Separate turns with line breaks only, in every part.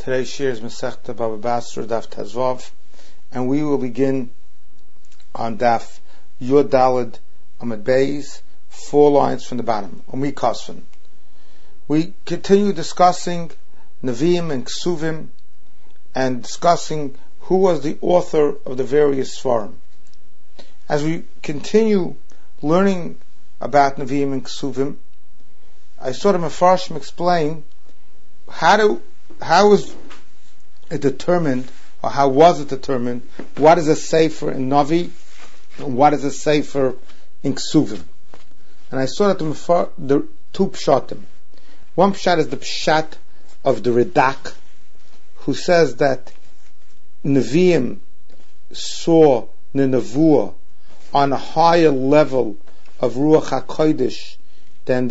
Today's shir is Masechta Baba Basra Daf Tezvav, and we will begin on Daf Yud Daled Amud Beis, 4 lines from the bottom. Umi Kasvan. We continue discussing Nevi'im and Ksuvim and discussing who was the author of the various Sfarim. As we continue learning about Nevi'im and Ksuvim, I saw the Mefarshim explain how is it determined, or how was it determined, what is a Sefer in Navi, and what is a Sefer in Ksuvim. And I saw that the two Pshatim. One Pshat is the Pshat of the Radak, who says that Nevi'im saw the Nevuah on a higher level of Ruach HaKodesh than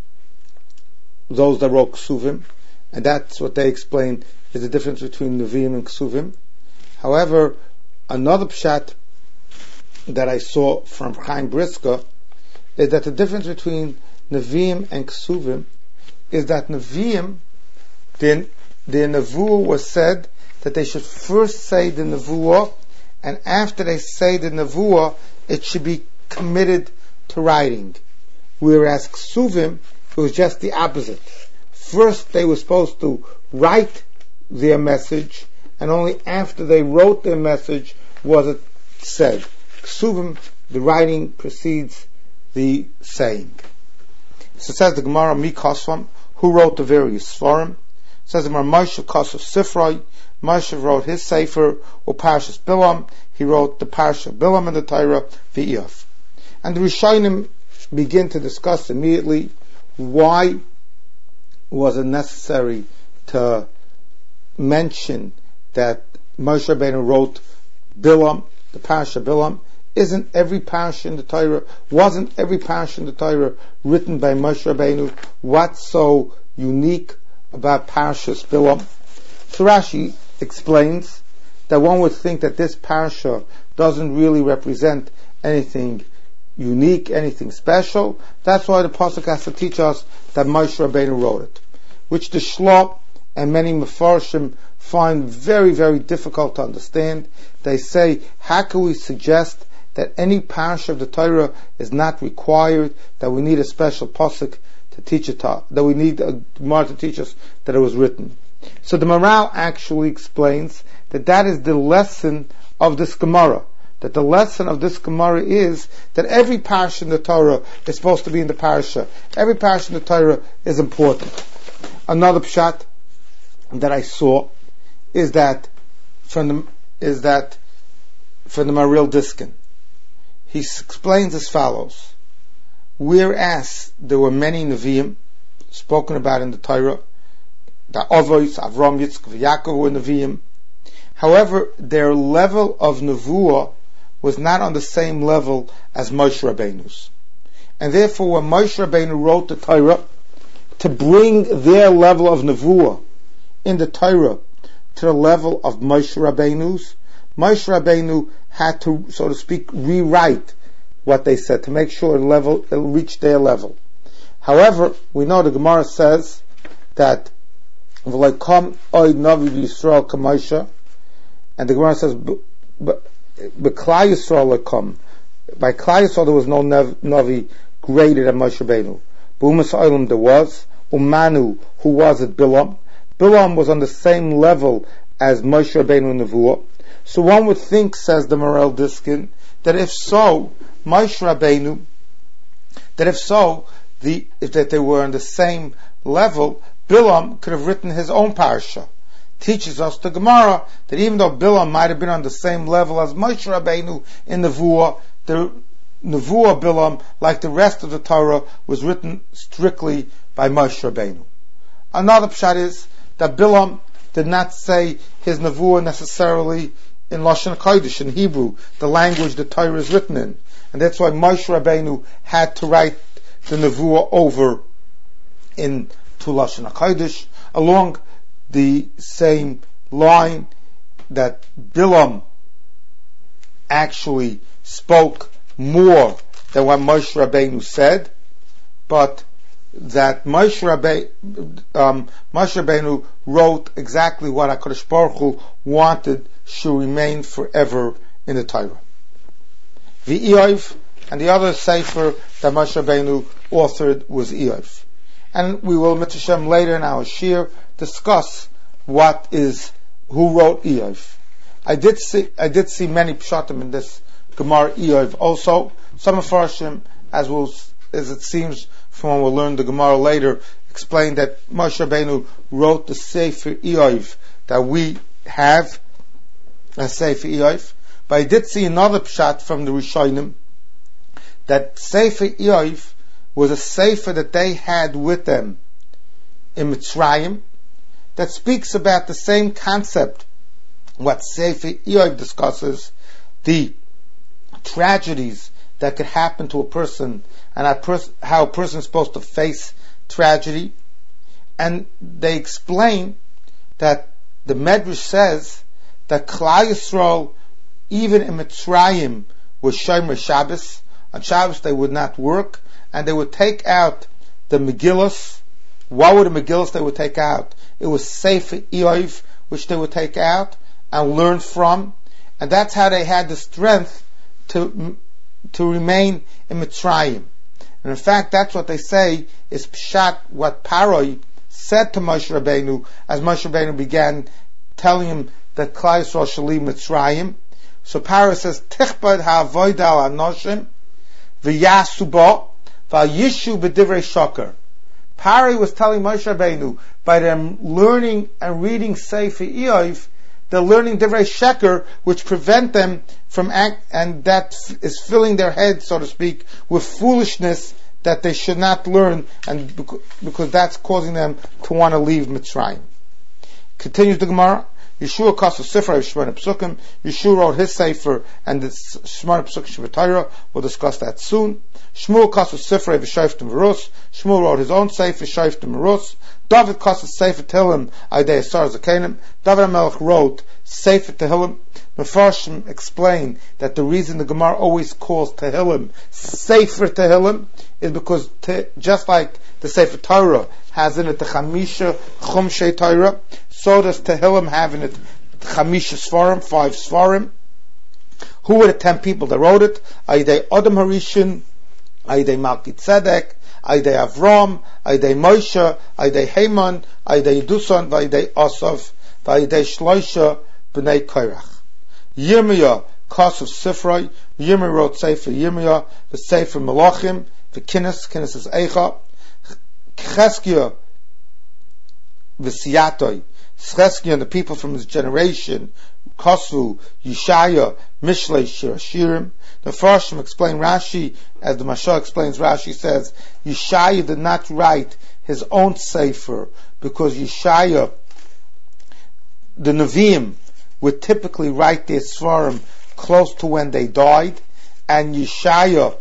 those that wrote Ksuvim, and that's what they explain is the difference between Nevi'im and Ksuvim. However, another Pshat that I saw from Chaim Briska is that the difference between Nevi'im and Ksuvim is that Nevi'im, the Nevuah was said that they should first say the Nevuah, and after they say the Nevuah, it should be committed to writing. Whereas Ksuvim, it was just the opposite. First they were supposed to write their message, and only after they wrote their message was it said. Ksuvim, the writing precedes the saying. So it says the Gemara, Mi Kasvam, who wrote the various Sfarim. It says the Gemara, Moshe Kasav Sifroi, Moshe wrote his Sefer, or Parshas Bilam, he wrote the Parsha Bilam in the Torah, V'iyaf. And the Rishonim begin to discuss immediately why was it necessary to mention that Moshe Rabbeinu wrote Bilam, the Parsha Bilam. Wasn't every Parsha in the Torah written by Moshe Rabbeinu? What's so unique about Parshas Bilam? So Rashi explains that one would think that this Parsha doesn't really represent anything unique, anything special. That's why the Pasuk has to teach us that Moshe Rabbeinu wrote it, which the Shlop and many Mefarshim find very, very difficult to understand. They say, how can we suggest that any Parsha of the Torah is not required, that we need a special Pasuk to teach it, that we need a Gemara to teach us that it was written? So the Maral actually explains that is the lesson of this Gemara. That the lesson of this Gemara is that every Parsha in the Torah is supposed to be in the Parsha. Every Parsha in the Torah is important. Another Pshat that I saw is that from the Maril Diskin. He explains as follows: whereas there were many Nevi'im spoken about in the Torah, the Avos, Avram, Yitzchak, Yaakov were Nevi'im. However, their level of Nevuah was not on the same level as Moshe Rabbeinu's. And therefore, when Moshe Rabbeinu wrote the Torah, to bring their level of Nevuah in the Torah to the level of Moshe Rabbeinu's, Moshe Rabbeinu had to, so to speak, rewrite what they said to make sure it reached their level. However, we know the Gemara says that V'loikam oid navi v'Yisrael k'Moshe, and the Gemara says B'Klal Yisrael lekam. By Klal Yisrael there was no navi greater than Moshe Rabbeinu. B'umas Olam there was. Umanu, who was it? Bilam. Bilam was on the same level as Moshe Rabbeinu in Nevuah. So one would think, says the Morel Diskin, that if so, Moshe Rabbeinu, that they were on the same level, Bilam could have written his own parsha. Teaches us the Gemara that even though Bilam might have been on the same level as Moshe Rabbeinu in Nevuah, the Nevuah Bilam, like the rest of the Torah, was written strictly by Moshe Rabbeinu. Another pshat is that Bilam did not say his Nevuah necessarily in Lashon Kodesh, in Hebrew, the language the Torah is written in. And that's why Moshe Rabbeinu had to write the Nevuah over into Lashon Kodesh, along the same line that Bilam actually spoke more than what Moshe Rabbeinu said, but that Moshe Rabbeinu wrote exactly what HaKadosh Baruch Hu wanted should remain forever in the Torah. The Eov, and the other sefer that Moshe Rabbeinu authored was Eov. And we will, Mitzvah Shem, later in our shir discuss who wrote Eov. I did see many pshatim in this Gemara Eov also. Some of Farshim, as it seems from when we'll learn the Gemara later, explain that Moshe Rabbeinu wrote the Sefer Eov that we have, a Sefer Eov. But I did see another pshat from the Rishonim that Sefer Eov was a Sefer that they had with them in Mitzrayim that speaks about the same concept. What Sefer Eov discusses, the tragedies that could happen to a person and how a person is supposed to face tragedy. And they explain that the Medrash says that Klal Yisrael, even in Mitzrayim, was Shomer Shabbos. On Shabbos they would not work, and they would take out the Megillos. What were the Megillos they would take out? It was Sefer Eov, which they would take out and learn from, and that's how they had the strength to remain in Mitzrayim. And in fact, that's what they say is Pshat, what Paroi said to Moshe Rabbeinu as Moshe Rabbeinu began telling him that Klal Yisrael shall leave Mitzrayim. So Paroi says, Tichbad ha'avoida al anoshim v'yasu bo v'yishu b'divrei shoker. Paroi was telling Moshe Rabbeinu, by them learning and reading Sefer Eov, they're learning Divrei Sheker, which prevent them from and that is filling their head, so to speak, with foolishness that they should not learn, and because that's causing them to want to leave Mitzrayim. Continues the Gemara. Yeshua Kasa Sifra of Shemona Psukim. Yeshua wrote his Sefer and the Shemona Psukim Shemona. We'll discuss that soon. Shmuel Kasa Sifra of Shoftim V'Rus. Shmuel wrote his own Sefer Shoftim V'Rus. David Kasa Sefer Tehillim Aidei Asar Zakenim. David HaMelech wrote Sefer Tehillim. Mefarshim explain that the reason the Gemara always calls Tehillim Sefer Tehillim is because just like the Sefer Torah has in it the Chamisha Chumshei Torah, so does Tehillim have in it Chamisha Sfarim, 5 Sfarim. Who were the 10 people that wrote it? Aidei Adam Harishin, Aidei Malki Tzedek, Aidei Avram, Aidei Moshe, Aidei Haman, Aidei Dusan, Aidei Asaf, Aidei Shloisha, B'nai Korach. Yirmiyah, Kosov Sifroi. Yirmiyah wrote Sefer Yirmiyah, the Sefer Melachim, the Kinnis is Eicha. Cheskia, V'siyatoi. Cheskia and the people from his generation, Kosu, Yeshaya, Mishlei, Shirashirim. The Farshim explain Rashi, as the Mashal explains Rashi, says, Yeshaya did not write his own Sefer, because Yeshaya, the Nevi'im, would typically write their Sfarim close to when they died, and Yeshaya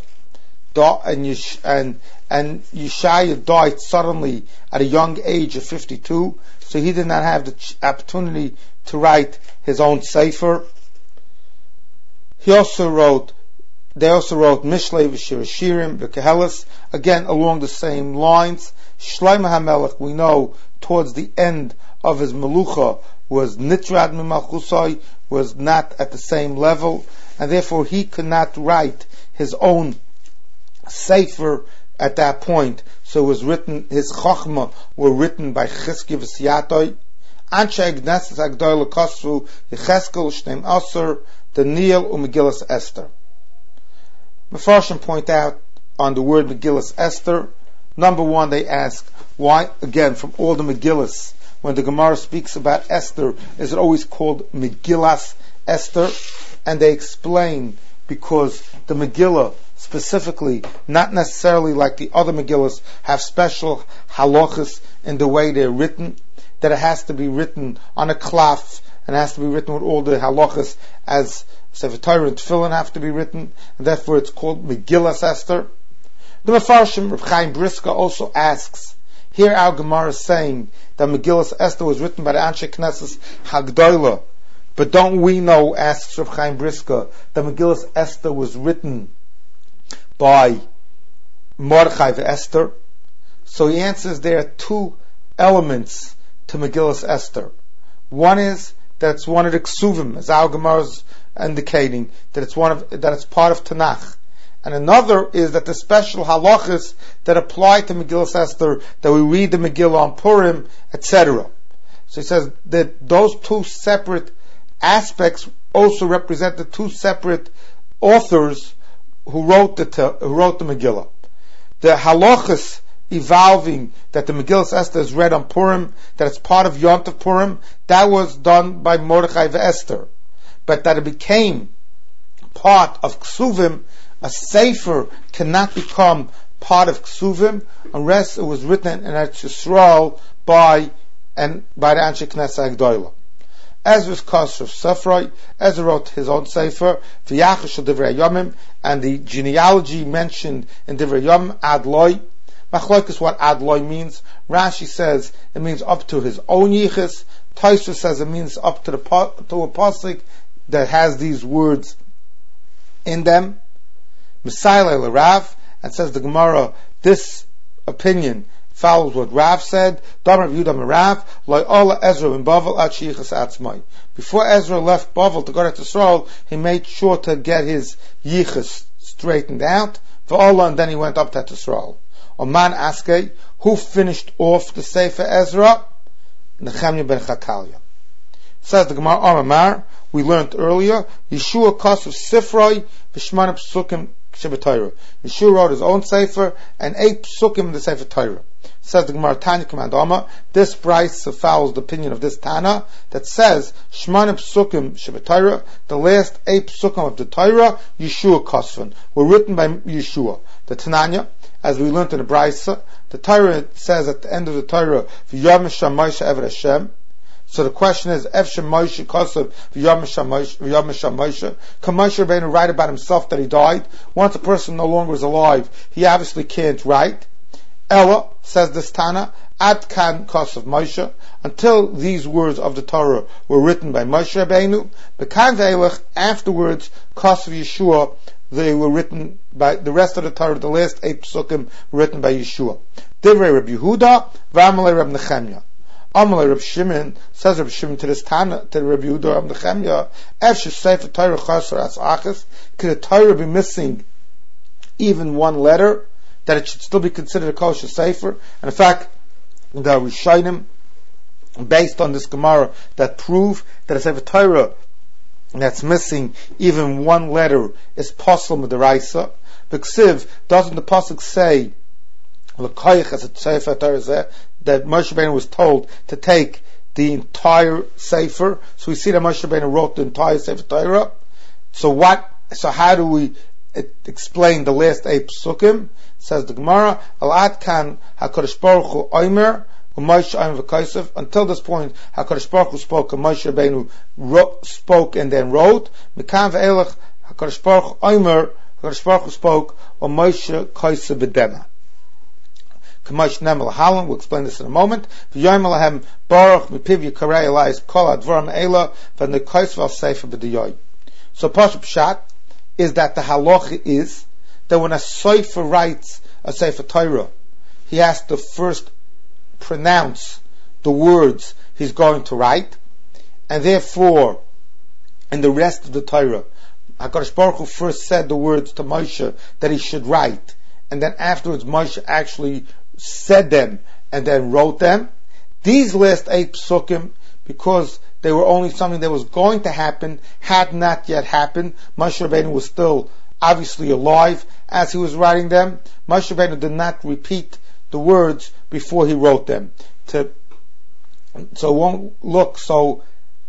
died suddenly at a young age of 52, so he did not have the opportunity to write his own Sefer. They also wrote Mishlei v'Shirashirim v'Kehelis, again along the same lines. Shlomo HaMelech, we know, towards the end of his Melucha, was Nitrad Mimalchusai, was not at the same level, and therefore he could not write his own Sefer at that point. So it was written, his Chochmah were written by Chizkiya v'Siyatoi. Anshe Agneses Agdoyle Kosru, Yecheskel, Shneim Aser, Daniel, Megillas Esther. Mefarshim point out on the word Megillas Esther. Number one, they ask, why, again, from all the Megillas, when the Gemara speaks about Esther, is it always called Megillas Esther? And they explain, because the Megillah, specifically, not necessarily like the other Megillas, have special halachas in the way they're written, that it has to be written on a klaf, and it has to be written with all the halachas as Sefer Torah and Tefillin have to be written, and therefore it's called Megillas Esther. The Mefarshim, Reb Chaim Briska, also asks, here our Gemara is saying that Megillas Esther was written by the Anshe Knesses Hagdoila, but don't we know, asks Reb Chaim Briska, that Megillas Esther was written by Mordechai Esther? So he answers there are two elements to Megillas Esther. One is that it's one of the Ksuvim, as our Gemara is indicating, that it's part of Tanakh. And another is that the special halachas that apply to Megillas Esther, that we read the Megillah on Purim, etc. So he says that those two separate aspects also represent the two separate authors who wrote the Megillah. The halachas evolving that the Megillas Esther is read on Purim, that it's part of Yom Tov Purim, that was done by Mordechai Esther. But that it became part of Ksuvim, a sefer cannot become part of Ksuvim unless it was written in Eretz Yisrael by the Anshe Knesset Agdoila. Ezra's Kosher Sefroi, Ezra wrote his own sefer, V'yachash Divrei Yomim, and the genealogy mentioned in Divrei Yomim, Adloi. Machlok is what Adloi means. Rashi says it means up to his own yichus. Tosfos says it means up to a pasuk that has these words in them. Messiah Rav, and says the Gemara, this opinion follows what Rav said. Damar Yudam Rav, Lo'ola Ezra in Bavel at Shichas Atzmai. Before Ezra left Bavel to go to Yisrael, he made sure to get his yichus straightened out. For Allah, and then he went up to Yisrael. Oman Askei, who finished off the Sefer Ezra? Nechemia ben Chakalia. Says the Gemara Amar, we learned earlier, Yeshua Kosov Sifroi V'Shmana Psukim Shebetayra. Yeshua wrote his own Sefer and 8 Psukim in the Sefer Torah. Says the Gemara Tanya Command Amma, this Bryce follows the opinion of this Tana that says Shmana Psukim Shebetayra, the last 8 Psukim of the Torah, Yeshua Kosvan, were written by Yeshua. The Tananya, as we learned in the Bryce, the Torah says at the end of the Torah, V'yom Moshe Eved Hashem. So the question is, Efshem Moshe Kosev V'yom Moshe. Can Moshe Rabbeinu write about himself that he died? Once a person no longer is alive, he obviously can't write. Ella, says this Tana, Ad Kan Kosev Moshe, until these words of the Torah were written by Moshe Rabbeinu, Bekan Ve'elech, afterwards, Kosev Yeshua, they were written by the rest of the Torah, the last 8 psukim were written by Yeshua. Divrei Reb Yehuda, V'amalei Reb Nechemia. Amalei Reb Shimon, says Reb Shimon to this Tana, to Reb Yehuda Reb Nechemia, Efsheh Sefer Torah Chasar As Achas, could a Torah be missing even one letter, that it should still be considered a kosher sefer? And in fact, the Rishonim, based on this Gemara, that prove that a Sefer Torah that's missing even one letter is possible with the Raisa. B'ksiv, doesn't the pasuk say l'koyach as a Sefer Torah that Moshe Rabbeinu was told to take the entire sefer? So we see that Moshe Rabbeinu wrote the entire Sefer Torah. So how do we explain the last 8 psukim? Says the Gemara, Al-Ad Kan HaKadosh Baruch Hu Omer until this point, HaKadosh Baruch Hu spoke, and Moshe Rabbeinu spoke and then wrote. Mekan ve'elech, HaKadosh Baruch Hu Omer, HaKadosh Baruch Hu spoke, or Moshe Kosev B'dema. K'mosh Nemel Halam, we'll explain this in a moment. V'yoyim Alahem Baruch Mipiv Yikarei Elayis Kol Advarim Eila V'nei Kosev Al Sefer B'diyoy. So Pashup Pshat is that the halacha is that when a sefer writes a Sefer Torah, he has to first pronounce the words he's going to write, and therefore in the rest of the Torah, HaKadosh Baruch Hu first said the words to Moshe that he should write, and then afterwards Moshe actually said them and then wrote them. These last 8 psukim, because they were only something that was going to happen, had not yet happened. Moshe Rabbeinu was still obviously alive as he was writing them. Moshe Rabbeinu did not repeat the words before he wrote them, so it won't look so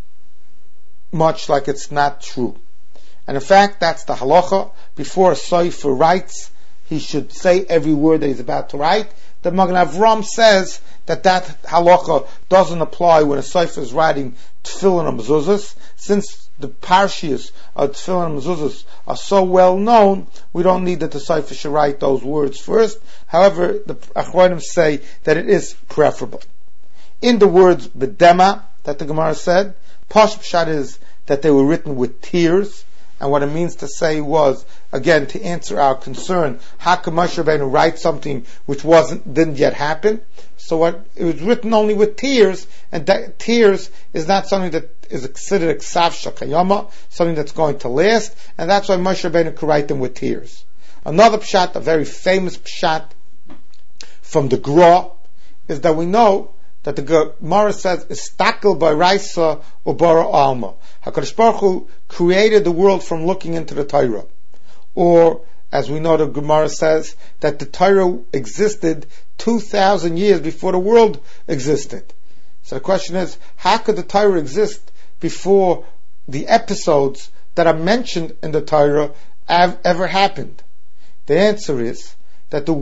much like it's not true. And in fact, that's the halacha. Before a sefer writes, he should say every word that he's about to write. The Magen Avram says that halacha doesn't apply when a sefer is writing tefillin and mezuzos. Since the parshias of tefillin and mezuzos are so well known, we don't need that the sefer should write those words first. However, the Achronim say that it is preferable. In the words bedema that the Gemara said, Pashut Pshat is that they were written with tears, And what it means to say was, again, to answer our concern, how could Moshe Rabbeinu write something which didn't yet happen? So it was written only with tears, and that tears is not something that is considered ksav shakayama, something that's going to last, and that's why Moshe Rabbeinu could write them with tears. Another pshat, a very famous pshat from the Gra, is that we know that the Gemara says, "Istakel by Raisa ubara alma." Hakadosh Baruch Hu created the world from looking into the Torah, or as we know, the Gemara says that the Torah existed 2,000 years before the world existed. So the question is, how could the Torah exist before the episodes that are mentioned in the Torah ever happened? The answer is that the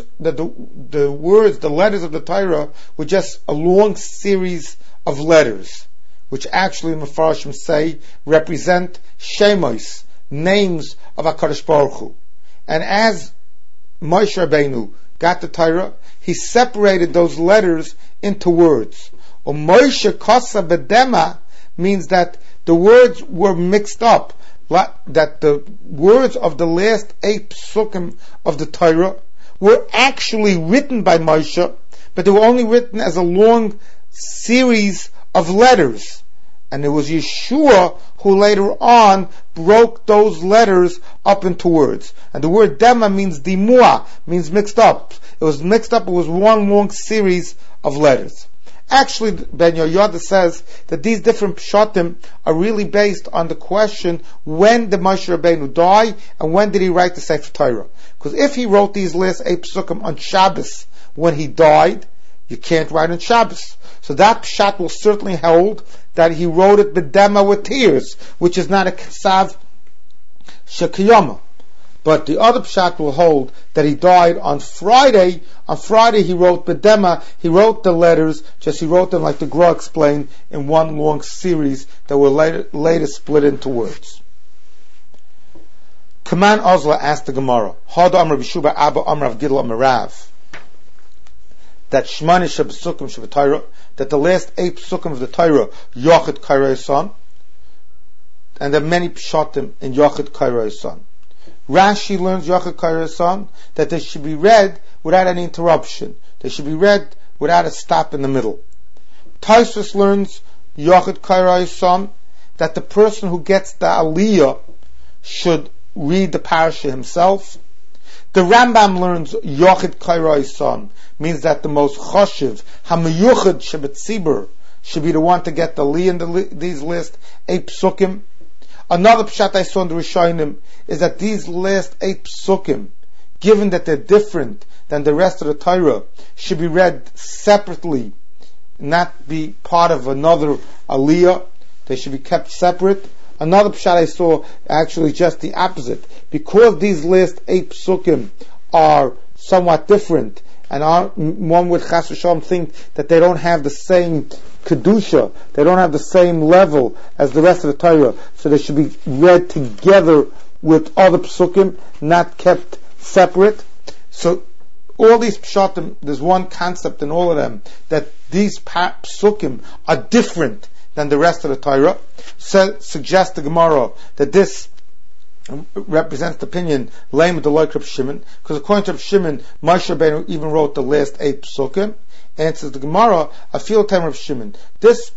letters of the Torah were just a long series of letters, which actually the Mefarshim say represent shemos, names of HaKadosh Baruch Hu. And as Moshe Rabbeinu got the Torah, he separated those letters into words. Or Moshe Kosa Bedema means that the words were mixed up, that the words of the last 8 psukim of the Torah were actually written by Moshe, but they were only written as a long series of letters. And it was Yeshua who later on broke those letters up into words. And the word Dema means dimua, means mixed up. It was mixed up, it was one long series of letters. Actually, Ben Yoyada says that these different pshatim are really based on the question, when did Moshe Rabbeinu die, and when did he write the Sefer Torah? Because if he wrote these last 8 psukim on Shabbos when he died, you can't write on Shabbos. So that pshat will certainly hold that he wrote it b'dema with tears, which is not a ksav shekiyama. But the other pshat will hold that he died on Friday. On Friday he wrote b'dema, he wrote the letters, just he wrote them like the Gra explained, in one long series that were later split into words. Kaman Ozla asked the Gemara, Hada Amar B'Shuba Abba Amar Avgidl Amarav, that Shmani Shabasukim Shabbatayra, that the last 8 psukim of the Torah, Yochid Kairei Son, and there are many pshatim in Yochid Kairei Son. Rashi learns Yochid Kairei Son that they should be read without any interruption. They should be read without a stop in the middle. Tosfos learns Yochid Kairei Son that the person who gets the Aliyah should read the parasha himself. The Rambam learns Yochid Kairei Son means that the most choshev, Hamiyuchid Shebetzibur, should be the one to get the li in these last 8 psukim. Another pshat I saw in the Rishonim is that these last 8 psukim, given that they're different than the rest of the Torah, should be read separately, not be part of another aliyah. They should be kept separate. Another pshat I saw, actually just the opposite. Because these last 8 psukim are somewhat different, and one would chas v'shalom think that they don't have the same kedusha, they don't have the same level as the rest of the Torah, so they should be read together with other psukim, not kept separate. So all these pshatim, there's one concept in all of them, that these psukim are different than the rest of the Torah. Suggests the Gemara that this represents the opinion lame the like Reb Shimon, because according to Reb Shimon, Moshe Rabbeinu even wrote the last 8 psukim. And it says the Gemara, I feel time Reb Shimon. This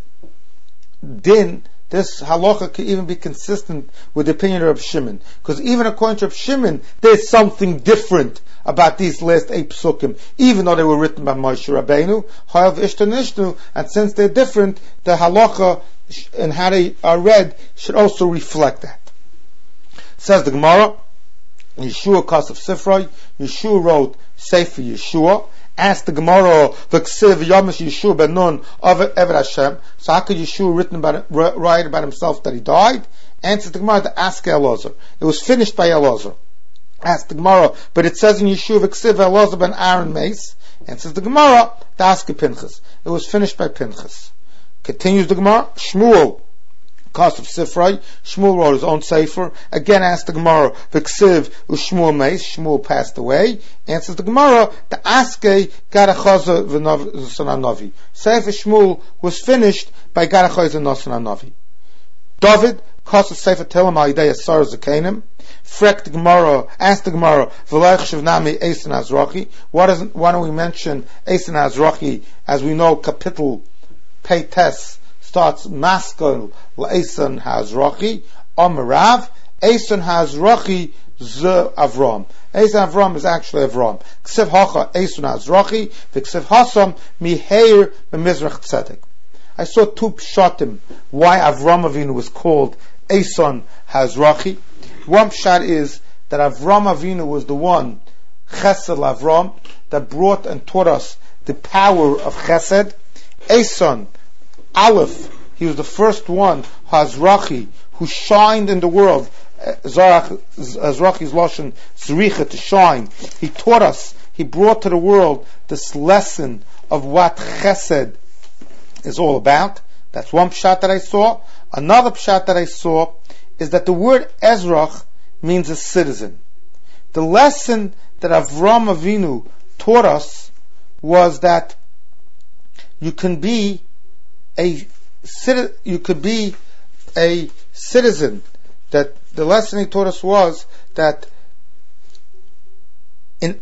din, this halacha can even be consistent with the opinion of Reb Shimon, because even according to Reb Shimon, there's something different about these last 8 psukim, even though they were written by Moshe Rabbeinu. However, ishtanishnu, and since they're different, the halacha and how they are read should also reflect that. Says the Gemara, Yeshua Kasef Sifroi, Yeshua wrote Sefer Yeshua. Asked the Gemara, V'ksiv Yomish Yeshua ben Nun of Eved Hashem. So how could Yeshua write about himself that he died? Answers the Gemara to ask Elazar. It was finished by Elazar. Asked the Gemara, but it says in Yeshua V'ksiv Elazar ben Aaron Meis. Answers the Gemara to ask Pinchas. It was finished by Pinchas. Continues the Gemara, Shmuel Kasef Sifroi, Shmuel wrote his own sefer. Again asked the Gemara, V'ksiv U'Shmuel Meis, Shmuel passed away. Answers the Gemara, the Aske Garachaza v'Nosan HaNavi. Sefer Shmuel was finished by Garachaza v'Nosan HaNavi. David Kosa Sefer Telem al Yidei Asar Zakenim. Frek the Gemara, ask the Gemara, V'leich Shivnami Eisen Azrachi. Why don't we mention Eisen Azrachi? As we know, Kapitel Pei Tes starts Maskal L'Eisen Hazrachi. Amarav, Eisen Hazrachi Z Avram. Eisen Avram is actually Avram. Ksiv Hacha Eisen Hazrachi. V'ksiv Hasam Miheir B'Mizrach Tzedek. I saw two pshatim why Avram Avinu was called Eison Hazrachi. One pshat is that Avram Avinu was the one, Chesed Avram, that brought and taught us the power of Chesed. Eison, Aleph, he was the first one, Hazrachi, who shined in the world. Hazrachi's Lashon, Zricha, to shine. He taught us, he brought to the world this lesson of what Chesed is all about. That's one pshat that I saw. Another pshat that I saw is that the word Ezrach means a citizen. The lesson that Avram Avinu taught us was that you can be a citizen. That the lesson he taught us was that in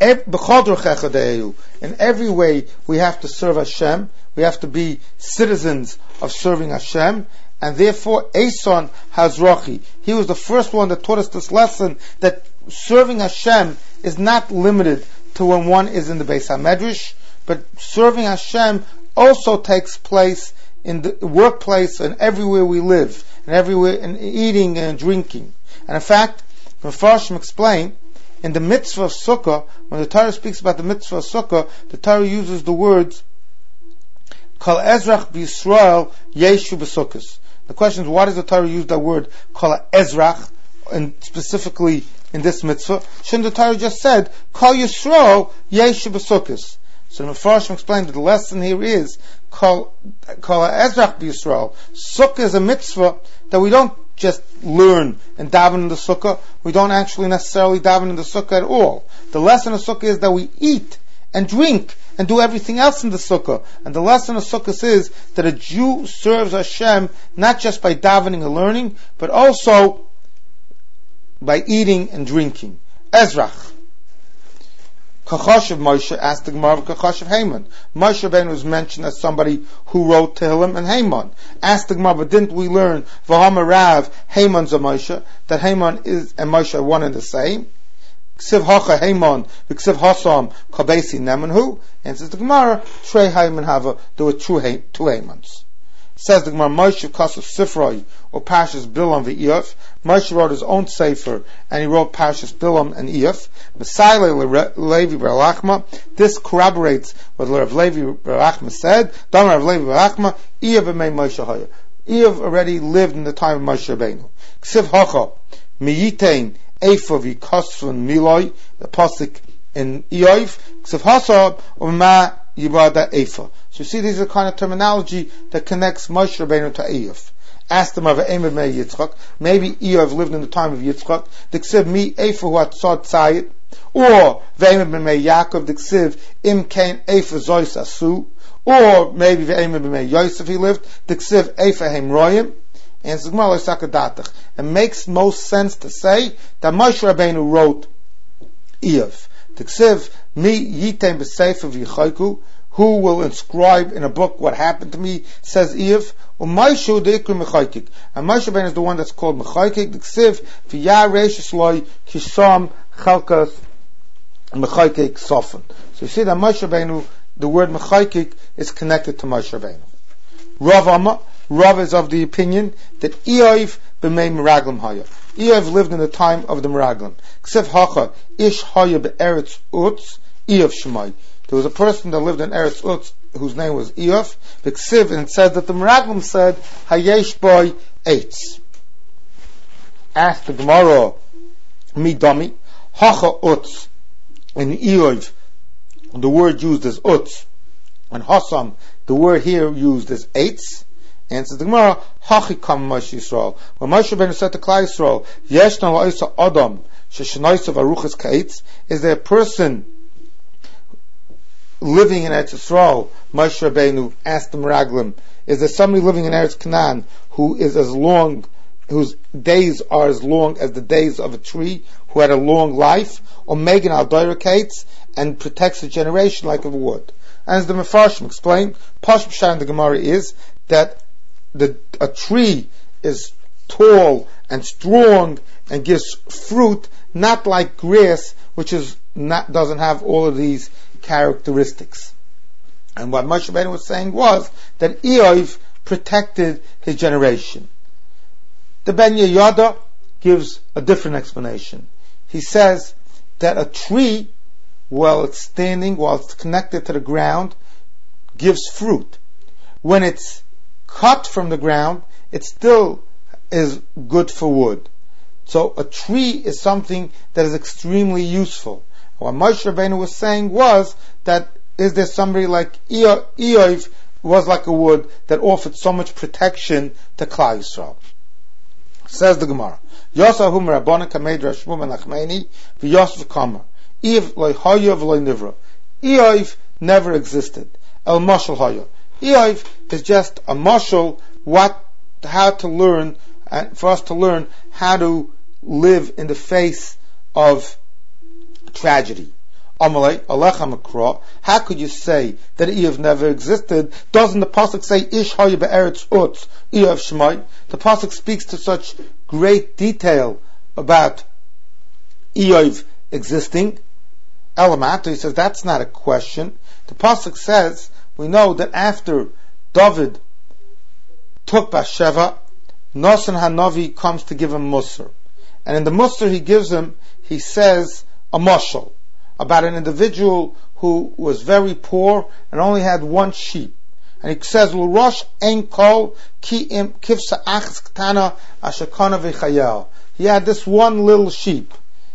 every way we have to serve Hashem. We have to be citizens of serving Hashem. And therefore, Eison Hazrachi, he was the first one that taught us this lesson that serving Hashem is not limited to when one is in the Beis HaMedrash, but serving Hashem also takes place in the workplace and everywhere we live, and everywhere in eating and drinking. And in fact, Mefarshim explain, in the mitzvah of Sukkah, when the Torah speaks about the mitzvah of Sukkah, the Torah uses the words Kol Ezrach B'Yisrael Yeshu B'Sukkos. The question is, why does the Torah use that word Kol Ezrach, and specifically in this mitzvah? Shouldn't the Torah just said Kol Yisrael Yeshu B'Sukkos? So the Mefarshim explained that the lesson here is Kol Ezrach B'Yisrael. Sukkah is a mitzvah that we don't just learn and daven in the sukkah. We don't actually necessarily daven in the sukkah at all. The lesson of sukkah is that we eat and drink and do everything else in the sukkah. And the lesson of sukkah is that a Jew serves Hashem not just by davening and learning, but also by eating and drinking. Ezrach. Kachashav Moshe asked the Gemara of Kachashav Haman. Moshe Rabbeinu was mentioned as somebody who wrote Tehillim and Haman. Asked the Gemara, but didn't we learn V'hama Rav Haman's a Moshe, that Haman is and Moshe are one and the same? Ksiv Hacha Haman, Ksiv Hasam Kabesi Nemanhu. Answers the Gemara, Trei Haman Hava, there were two Hamans. Says the Gemara, Moshe Kasav Sifroi, or Parshas Bilam v'Iyov. Moshe wrote his own sefer, and he wrote Parshas Bilam and Iyov. Messiah Levi Barachma. This corroborates what Rav Levi Barachma said. Damar Rav Levi Barachma, Iyov b'mei Moshe Haya. Iyov already lived in the time of Moshe Rabbeinu. Ksiv Hacha, Miyitein Eifo v'Kosfun Miloi, the pasuk in Iyov. Ksiv Hasa, Uma Yibada Eifo. So you see, these are the kind of terminology that connects Moshe Rabbeinu to Iyov. Asked him of Eimed Mei Yitzchak. Maybe Iyov lived in the time of Yitzchak. The Ksiv Mi Eifa Hu Atzad Tzayit. Or Veimed Mei Yaakov. The Ksiv Im Kain Eifa Zois Asu. Or maybe Veimed Mei Yosef he lived. The Ksiv Eifa Heim Royim. And Zigmal Sakadattach. It makes most sense to say that Moshe Rabbeinu wrote Iyov. The Ksiv Mi Yitem B'Sefer V'Yichayku. Who will inscribe in a book what happened to me, says Iyov. And Moshe Rabbeinu is the one that's called Mechaykik. The Ksiv V'Yah Reishis Loi Kisham Chalkas Mechaykik Sofen. So you see that Moshe Rabbeinu, the word Mechaykik is connected to Moshe Rabbeinu. Rav Amma, Rav is of the opinion that Iyov b'mei Meraglim Haya. Iyov lived in the time of the Meraglim. Ksiv Hacha Ish Haya be'Eretz Utz Iyov Shemai. There was a person that lived in Eretz Utz whose name was Iyov. B'Ksiv, and it said that the Meraglim said Hayesh boy eitz. Asked the Gemara, Midami Hacha Utz. In Iyov, the word used is Utz, and Hasam, the word here used is eitz. Answers the Gemara, Hachi Kam Moshe Yisrael. When Moshe Rabbeinu said to Klal Yisrael, Yeshna la'isa Adam sheshnoisav aruchas ka'etz, is there a person living in Eretz Yisrael? Moshe Rabbeinu asked the Meraglim, is there somebody living in Eretz Canaan who is as long whose days are as long as the days of a tree, who had a long life, or Megan al-Doiracates, and protects a generation like a wood. As the Mefarshim explained, Pashut Pshat in the Gemara is that a tree is tall and strong and gives fruit, not like grass, which doesn't have all of these characteristics. And what Moshe Rabbeinu was saying was that Eov protected his generation. The Ben Yehoyada gives a different explanation. He says that a tree, while it's standing, while it's connected to the ground, gives fruit. When it's cut from the ground, it still is good for wood. So a tree is something that is extremely useful. What Moshe Rabbeinu was saying was that is there somebody like Eov was like a wood that offered so much protection to Klal Yisrael. Says the Gemara, Yosahum Rabbanan Kamed Rashmum Nachmeni v'Yosef Kamer Eov loy Haya v'loy Nivra. Eov never existed. El Mashal Haya. Eov is just a mashal, how to learn, for us to learn how to live in the face of tragedy. Amalei, Alecha Makra, how could you say that Eov never existed? Doesn't the Pasuk say, Ish Haya Be'eretz Utz, Eov Shemai? The Pasuk speaks to such great detail about Eov existing. Elamat, he says, that's not a question. The Pasuk says, we know that after David took Bathsheba, Nasan Hanavi comes to give him Musar. And in the Musar he gives him, he says, a mashal, about an individual who was very poor and only had one sheep. And he says, L'rosh ein kol ki im kivsa achs ktana ashakana v'chayel. He had this one little sheep.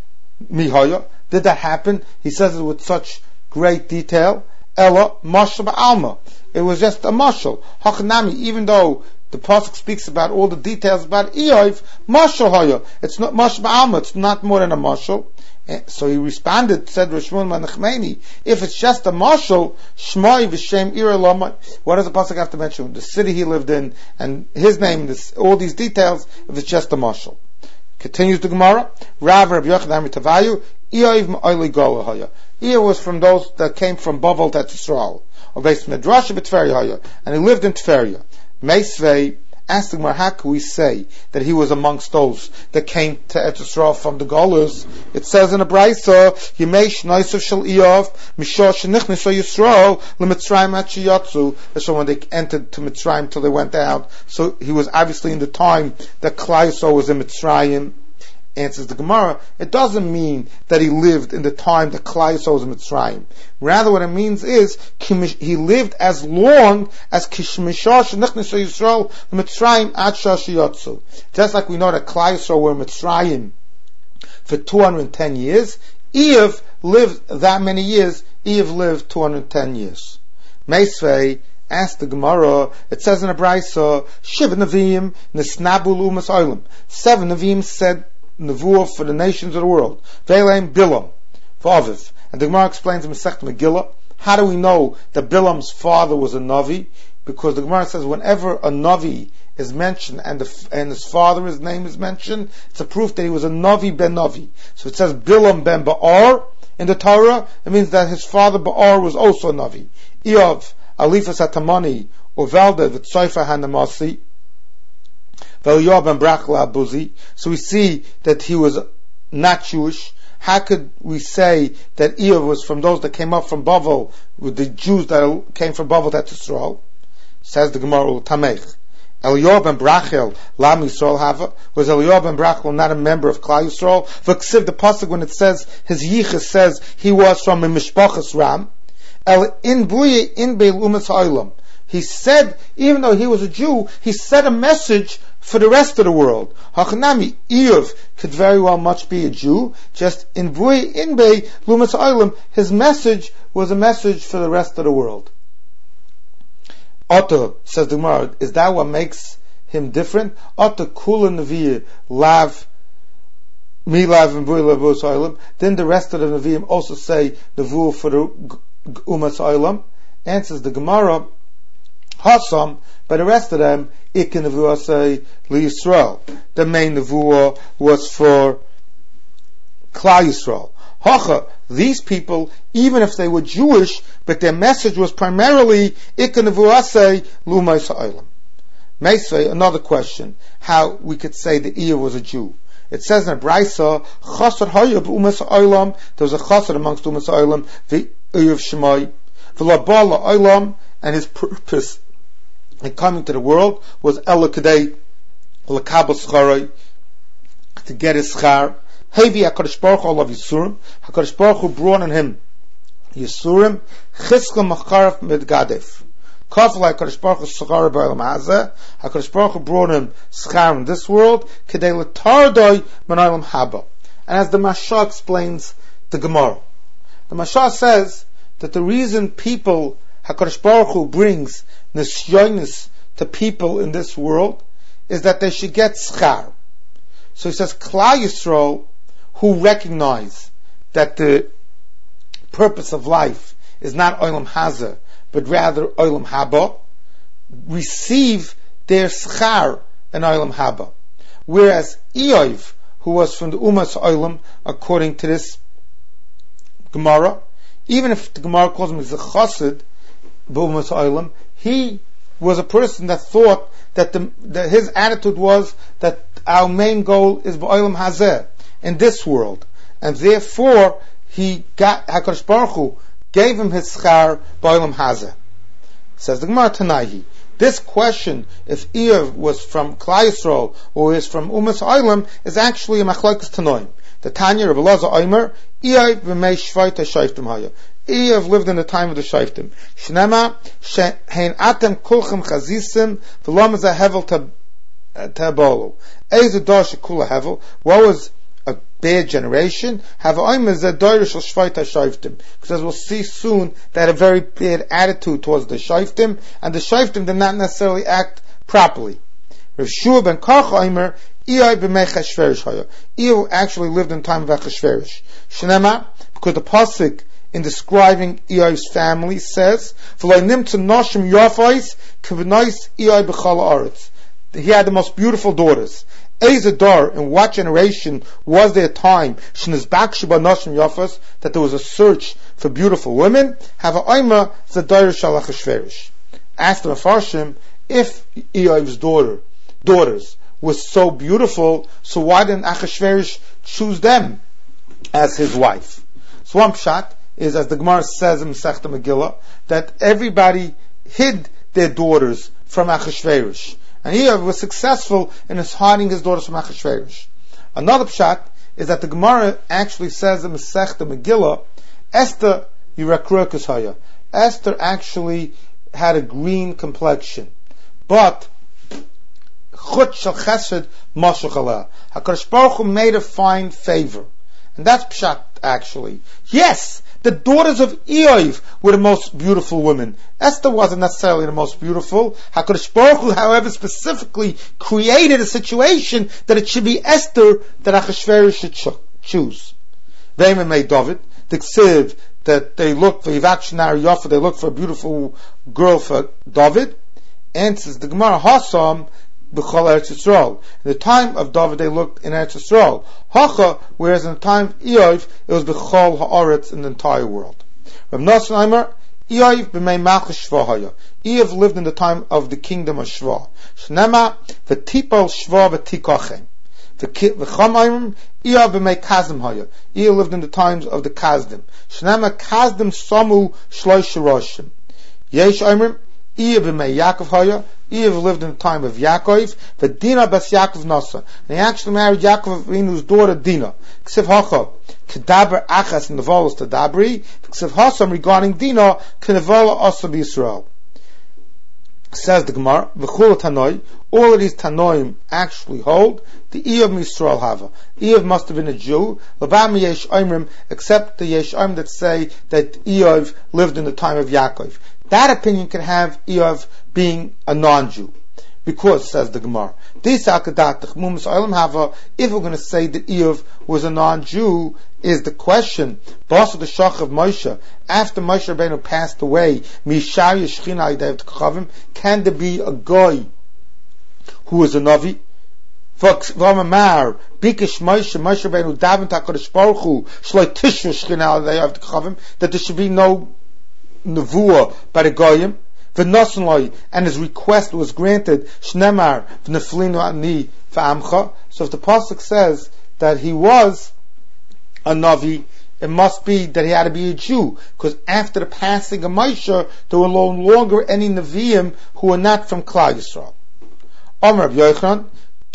Mihaya. Did that happen? He says it with such great detail. Ella mashal ba'alma. It was just a mashal. Hachanami, even though the Pasuk speaks about all the details about Eov, mashal haya. It's not mashal ba'alma. It's not more than a mashal. So he responded, said Rishmon Manachmeni, if it's just a mashal, Shmai v'shem ira lama, what does the Pasuk have to mention? The city he lived in, and his name, all these details, if it's just a mashal. Continues the Gemara, Rav Rabbi Yochanan Mitavayu, Eov ma'oli gola haya. Eov was from those that came from Bavel to Yisrael, or based Midrash b'Tveria haya, and he lived in Tveria. Meisvei, asked the Gemara, how can we say that he was amongst those that came to Eretz Yisrael from the Golus? It says in a Brisa, Yimei Shnoisav Shel Eov, Mishor Shenichneso Yisrael, L'Mitzrayim Hachiyatzu. So when they entered to Mitzrayim till they went out, so he was obviously in the time that Klal Yisrael was in Mitzrayim. Answers the Gemara, it doesn't mean that he lived in the time that Klal Yisrael was in Mitzrayim. Rather, what it means is he lived as long as Kishmishah Shenichneso Yisrael Mitzrayim Ad Shashiyotzu. Just like we know that Klal Yisrael were in Mitzrayim for 210 years, Eov lived that many years. Eov lived 210 years. Meisvei asked the Gemara, it says in a Brisa, Shiva Nevi'im Nisnabul Umas Olam. 7 Nevi'im said Nevuah for the nations of the world. Veleim Bilam, V'aviv. And the Gemara explains in Masechet Megillah, how do we know that Bilam's father was a Navi? Because the Gemara says whenever a Navi is mentioned and his father's name is mentioned, it's a proof that he was a Navi ben Navi. So it says Bilam ben Ba'ar in the Torah, it means that his father Ba'ar was also a Navi. Eov, Alifas Hatamani, Uvalda, V'tsoifa Hanamasi, so we see that he was not Jewish. How could we say that Eov was from those that came up from Bavel, with the Jews that came from Bavel to Yisrael? Says the Gemara, Tamech. Eliyahu ben Brachel, Lam Yisrael Hava. Was Eliyahu ben Brachel not a member of Klal Yisrael? V'ksiv the pasuk when it says, his yichus says he was from a Mishpachas Ram. El in buye in beil umas ha'olam. He said, even though he was a Jew, he said a message for the rest of the world. Hachanami, Eov could very well much be a Jew, just in Bui, in Bey, Lumas Oilam, his message was a message for the rest of the world. Otto, says the Gemara, is that what makes him different? Otto Kula Nevi'ah, Lav, Milav and Bui Lavus Oilam. Then the rest of the Nevi'im also say Nevuah for the Umas Oilam. Answers the Gemara, Hasam, but the rest of them, Ikin Nevuah Yisrael. The main Nevuah was for Klal Yisrael. Hacha, these people, even if they were Jewish, but their message was primarily Ikin Nevuah Lumay Sa'olam. Meisvei, another question, how we could say that Eiv was a Jew. It says in Braisa, Chasad Hayab Umas Olam, there was a Chasad amongst Umas Olam, the Eiv Shemai, V'labala Olam, and his purpose in coming to the world was Ela Kedei, L'kabel Scharai, to get his schar. Hevi HaKadosh Baruch Hu Olav Yisurim, HaKadosh Baruch Hu brought on him Yisurim, Chizka Macharef Medgadef. Kafla HaKadosh Baruch Hu Schar Ba'olam Hazeh, HaKadosh Baruch Hu brought him schar in this world, Kedei L'tardoi Min Olam Haba. And as the Mashah explains the Gemara, the Mashah says that the reason people, HaKadosh Baruch Hu brings nisyonis to people in this world is that they should get schar. So he says, Klal Yisrael, who recognize that the purpose of life is not Olam Hazeh, but rather Olam Haba, receive their schar in Olam Haba. Whereas Eiv, who was from the Umas Olam, according to this Gemara, even if the Gemara calls him as a chassid, B'umas Olam, he was a person that thought that his attitude was that our main goal is B'olam Hazeh, in this world, and therefore he got HaKadosh Baruch Hu gave him his schar B'olam Hazeh. Says the Gemara Tanahi. This question, if Eiv was from Klal Yisrael or is from Umas Olam, is actually a machlokes Tanoim. The Tanya of Elazar Omer, Eiv b'mei Shvaita Shoftim Haya. Eiv lived in the time of the Shoftim. Shnema she'hein atem kulchem chazisim v'lo mezeh hevel tabolu. Eizu dar shekula hevel. What was a bad generation? Have oimer zeh doirish al Shvaita Shoftim. Because as we'll see soon, they had a very bad attitude towards the Shoftim, and the Shoftim did not necessarily act properly. Rav Shua ben Karcha Omer, Eiv b'mei Cheshverish Haya. Eiv actually lived in the time of Cheshverish. Shnema, because the pasuk in describing Eiv's family says, "V'lo nimtzu noshim yafais k'v'nois Eiv b'chol haaretz." He had the most beautiful daughters. Eizadar, in what generation was there a time shenizbakshu b'noshim yafais, that there was a search for beautiful women? Have a oima zadar shalach Cheshverish. Asked the Mefarshim, if Eiv's daughters were so beautiful, so why didn't Achashverosh choose them as his wife? So one pshat is, as the Gemara says in Masechta Megillah, that everybody hid their daughters from Achashverosh, and Eiv was successful in hiding his daughters from Achashverosh. Another pshat is that the Gemara actually says in Masechta Megillah, Esther Yirakrukas Haya. Esther actually had a green complexion, but Chut shel chesed mashach aleh. HaKadosh Baruch Hu made her find favor. And that's pshat, actually. Yes, the daughters of Eiv were the most beautiful women. Esther wasn't necessarily the most beautiful. HaKadosh Baruch Hu, however, specifically created a situation that it should be Esther that Achashverosh should choose. Vayim made David, the ksiv, that they looked for Yivakshnar Yafa, they looked for a beautiful girl for David. And says the Gemara, Hasam, B'chol Eretz Yisrael. In the time of David, they looked in Eretz Yisrael. Hacha, whereas in the time of Eiv, it was B'chol Haaretz in the entire world. Rav Nosson Omer, Eiv b'mei Malchus Shva Haya. Eiv lived in the time of the kingdom of Shva. Shnema v'tipol Shva v'tikachem. V'cham Omer, Eiv b'mei Kazdim Haya. Eiv lived in the times of the Kazdim. Shnema Kazdim Samu Shlosh Roshim. Yesh Omer, Eiv b'mei Yaakov Haya. Eiv lived in the time of Yaakov, but Dina bas Yaakov Nasa. And he actually married Yaakov Avinu's daughter Dina. Ksiv Hacha, Kedaber Achas Nevolos Tadabri. Ksiv Hasam regarding Dina, Kenevola Asa B'Yisrael. Says the Gemara, V'chul Tanoi, all of these Tanoim actually hold the Eiv Yisrael Hava. Eiv must have been a Jew, Labam Yesh Oimrim, except the Yesh Oim that say that Eiv lived in the time of Yaakov. That opinion can have Eiv being a non-Jew. Because, says the Gemara, if we're going to say that Eov was a non-Jew, is the question, after Moshe Rabbeinu passed away, can there be a guy who is a Navi? That there should be no Nevuah by the Goyim, and his request was granted. So if the pasuk says that he was a Navi, it must be that he had to be a Jew, because after the passing of Moshe, there were no longer any Nevi'im who were not from Klal Yisrael. Amar Rabbi Yochanan,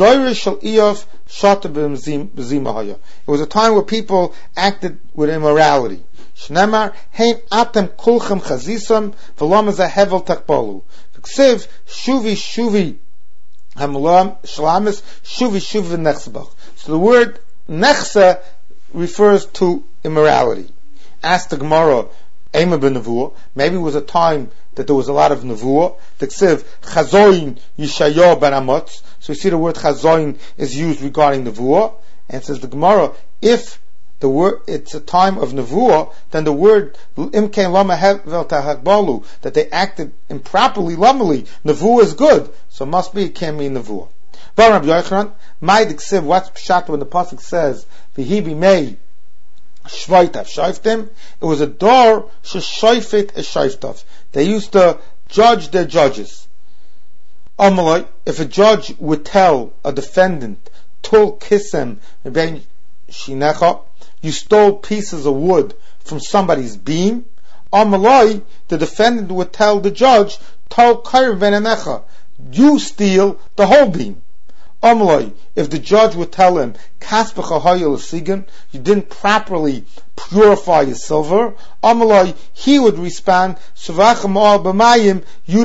it was a time where people acted with immorality. Shnemar hein atem kulchem chazisam v'lam az hevel takbalu. Ksiv shuvi hamlam shlamis shuvi nechsebach. So the word nechsa refers to immorality. Ask the Gemara, Ema ben Nevuah. Maybe it was a time that there was a lot of Nevuah. The Ksiv chazoin Yishayah ben Amotz. So you see the word chazoin is used regarding Nevuah, and it says the Gemara, if the word, it's a time of Nevuah, then the word imkein lama hevel tahakbalu, that they acted improperly, lamali, Nevuah is good, so it must be, it can't mean Nevuah. But Rabbi Yochanan, my diksiv, what's pshat when the pasuk says v'hi may shvaitav shayftim? It was a door sheshayfet es shayftav. They used to judge their judges. Amalai, if a judge would tell a defendant, tul kisem ben shinecha, you stole pieces of wood from somebody's beam. Amalai, the defendant would tell the judge, tul kair ben anecha, you steal the whole beam. Amalai, if the judge would tell him, kaspecha hayel asigan, you didn't properly purify your silver. Amalai, he would respond, savachem al b'mayim,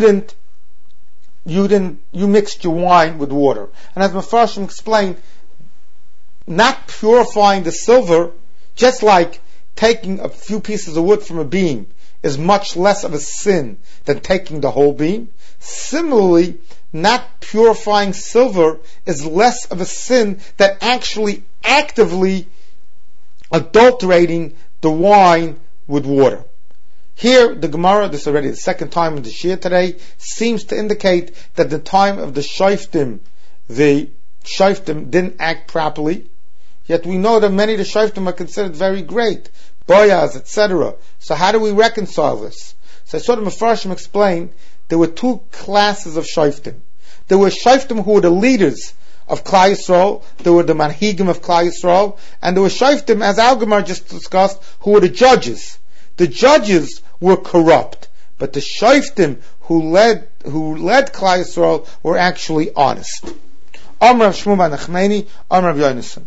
you mixed your wine with water. And as Mefarshim explained, not purifying the silver, just like taking a few pieces of wood from a beam, is much less of a sin than taking the whole beam. Similarly, not purifying silver is less of a sin than actually actively adulterating the wine with water. Here, the Gemara, this is already the second time in the Shir today, seems to indicate that the time of the Shoftim didn't act properly. Yet we know that many of the Shoftim are considered very great, Boyaz, etc. So how do we reconcile this? So I saw the Mefarshim explain there were two classes of Shoftim. There were Shoftim who were the leaders of Klal Yisrael, there were the Manhigim of Klal Yisrael, and there were Shoftim, as Al Gemara just discussed, who were the judges. The judges were corrupt, but the Shoftim who led Klal Yisrael were actually honest. Amar Shmuel ben Nachmani, Amar Yonasan.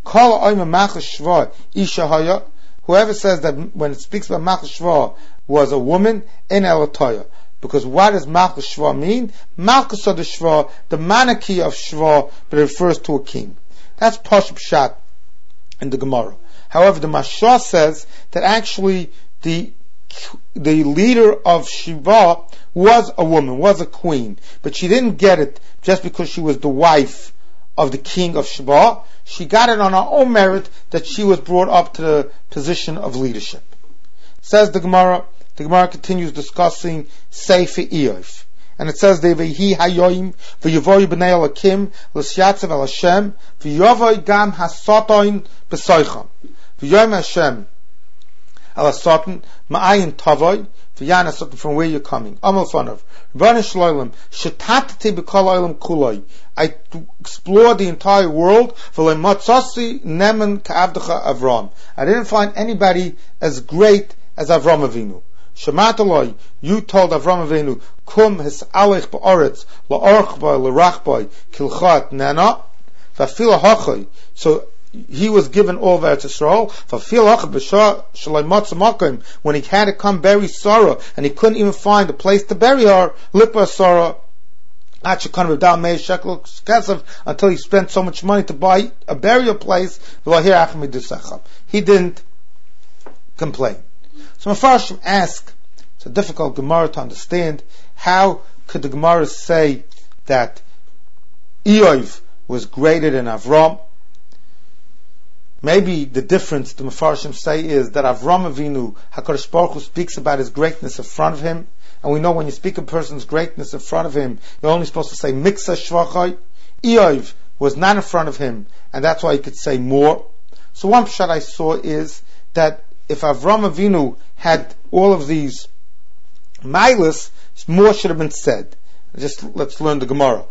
Whoever says that when it speaks about Malchus Shva was a woman, in Elatoya. Because what does Malchus Shva mean? Malchus of the Shva, the monarchy of Shva, but it refers to a king. That's Pashup Pshat in the Gemara. However, the Mashah says that actually the leader of Shva was a woman, was a queen, but she didn't get it just because she was the wife of the king of Shva. She got it on her own merit that she was brought up to the position of leadership. Says the Gemara continues discussing Sefer Eov. And it says, Vehi hayoim, v'yavoy b'nei alakim, l'shyatzev al Hashem, v'yavoy gam hasatoin b'soicham. V'yoim Hashem al hasotin, ma'ayin tavoy, v'yan hasotin, from where you're coming. Amal Fanav. Rebbeinu Shloim, shetatati b'kol olam kuloi. I explored the entire world. V'lei matzasi nemen ka'avdecha Avram. I didn't find anybody as great as Avram Avinu. Shemataloi, you told Avram Avinu, kum his'alech ba'aretz, la'orchboi, l'rachboi, kilchat nana, v'afil ha'choi. So he was given all of Eretz Yisrael. V'afil ha'choi b'shah shalai matzah, when he had to come bury Sarah, and he couldn't even find a place to bury her, lipa Sarah, until he spent so much money to buy a burial place. He didn't complain. So Mefarshim ask, it's a difficult Gemara to understand, how could the Gemara say that Eov was greater than Avram. Maybe the difference the Mefarshim say is that Avram Avinu, HaKadosh Baruch Hu speaks about his greatness in front of him, and we know when you speak a person's greatness in front of him, you're only supposed to say Miksa Shvachai. Eov was not in front of him, and that's why you could say more. So one pshat I saw is that if Avram Avinu had all of these milas, more should have been said. Just let's learn the Gemara.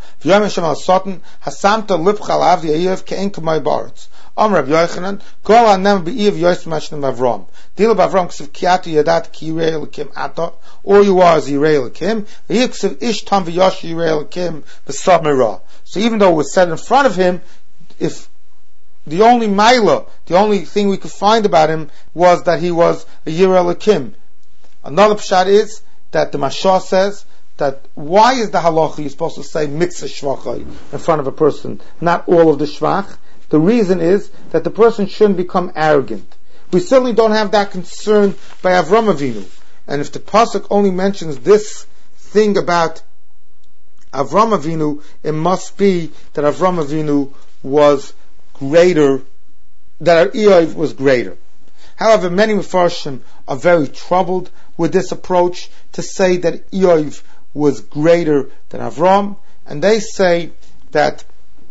Amr Rabbi Yochanan, Kol Hanem Be'Ev Yosef Mashnem Avram. Deal Avram K'sev Kiatu Yadat Ki Yirei Elokim Ata. All you are is Yirei Elokim. V'Yih K'sev Ish Tam V'Yosh Yirei Elokim B'Sav Merah. So even though it was said in front of him, if the only Maila, the only thing we could find about him was that he was a Yirei Elokim. Another pshat is that the Mashah says that why is the halacha you're supposed to say Miksa Shvachai in front of a person, not all of the Shvach? The reason is that the person shouldn't become arrogant. We certainly don't have that concern by Avram Avinu. And if the pasuk only mentions this thing about Avram Avinu, it must be that Avram Avinu was greater, that Eov was greater. However, many Mefarshim are very troubled with this approach to say that Eov was greater than Avram, and they say that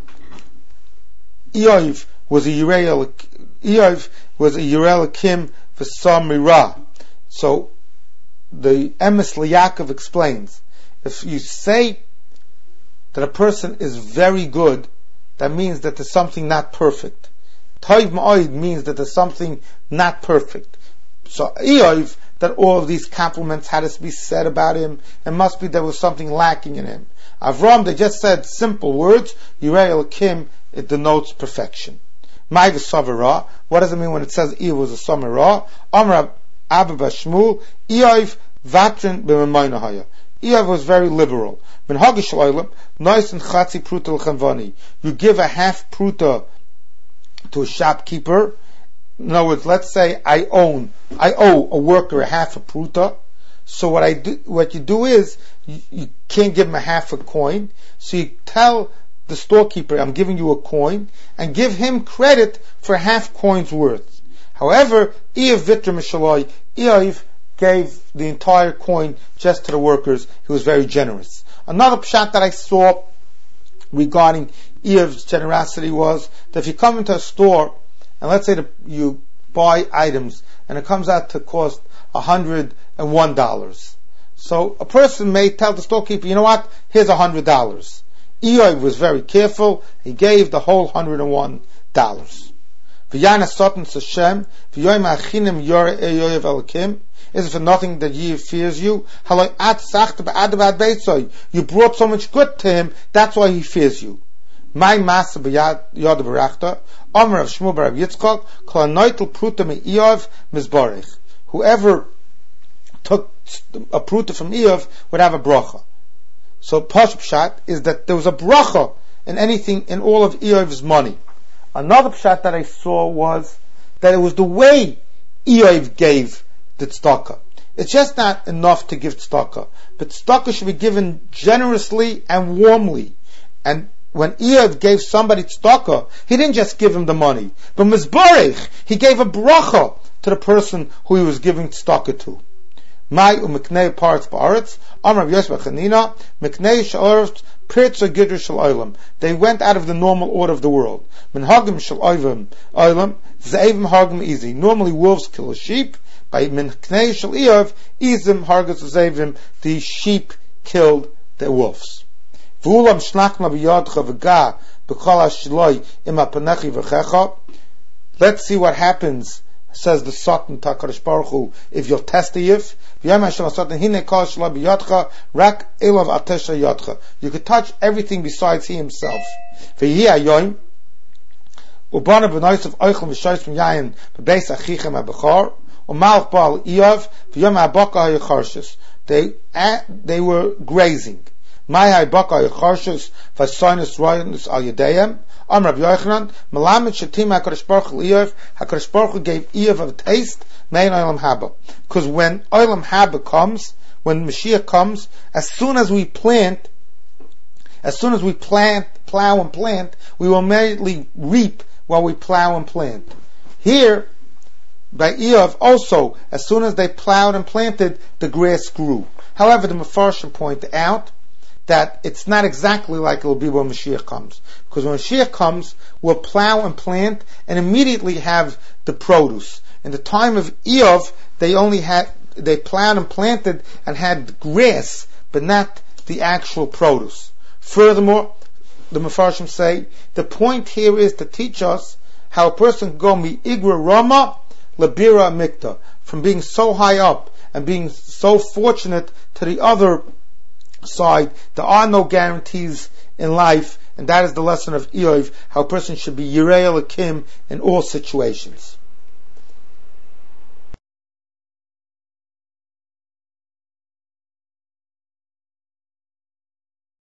Eov was a Yirei Elokim v'Sam Mirah. So the Emes L'Yaakov explains, if you say that a person is very good, that means that there's something not perfect. Toiv Ma'od means that there's something not perfect. So Eov, that all of these compliments had to be said about him, it must be there was something lacking in him. Avram, they just said simple words, Yirei Elokim, it denotes perfection. Mai v'savara, what does it mean when it says Eov was a samara? Amr Abba Bashmul, Eov vatrin b'maynahaya. Eov was very liberal. Min hagish loylam, nois and chatzi pruta l'chanvani. You give a half pruta to a shopkeeper. In other words, let's say I owe a worker a half a pruta. So what you do is, you can't give him a half a coin. So you tell the storekeeper, I'm giving you a coin, and give him credit for half coin's worth. However, Eov Vitra Mishaloi, Eov gave the entire coin just to the workers. He was very generous. Another pshat that I saw regarding Eov's generosity was that if you come into a store, and let's say that you buy items, and it comes out to cost $101. So a person may tell the storekeeper, you know what, here's $100. Eov was very careful. He gave the whole $101. V'yana sotan Hashem, v'yoyim achinim yore Eov Elokim. Is it for nothing that Ye fears you? Haloi at sacht ba'adav beitzoy. You brought so much good to him, that's why he fears you. My master b'yad b'rachta, Omer of Shmuel bar Yitzchak, kol anoitel pruta me Eov mizborech. Whoever took a pruta from Eov would have a bracha. So Pash Pshat is that there was a bracha in anything, in all of Eov's money. Another Pshat that I saw was that it was the way Eov gave the tzedakah. It's just not enough to give tzedakah, but tzedakah should be given generously and warmly. And when Eov gave somebody tzedakah, he didn't just give him the money, but mizbarech, he gave a bracha to the person who he was giving tzedakah to. Mai umeknei parts ba'aretz, Amar Yosef Chanina, meknei sha'aretz, pirtza gidr shel olam. They went out of the normal order of the world. Minhagim shel olam, ze'evim hargim easy. Normally wolves kill a sheep. By meknei shel Eov, izim hargas ze'evim, the sheep killed the wolves. V'ulam shnachna b'yadcha v'ga, b'kol ha'shloi ima panechi v'checha. Let's see what happens, says the Satan HaKadosh Baruch Hu, if you'll test the Yif. You could touch everything besides he himself. They were grazing. Amr Rabbi Yochanan, Melamed Shetim HaKadosh Baruch Hu Eov, HaKadosh Baruch Hu gave Eov a taste, Mein Olam Haba. Because when Olam Haba comes, when Mashiach comes, as soon as we plant, As soon as we plow and plant, we will immediately reap while we plow and plant. Here, by Eov, also, as soon as they plowed and planted, the grass grew. However, the Mefarshim point out that it's not exactly like it will be when Mashiach comes. Because when Mashiach comes, we'll plow and plant and immediately have the produce. In the time of Eov, they plowed and planted and had grass, but not the actual produce. Furthermore, the Mefarshim say, the point here is to teach us how a person can go mi-igra rama labira mikta, from being so high up and being so fortunate to the other side. There are no guarantees in life, and that is the lesson of Eov, how a person should be Yirei Elokim in all situations.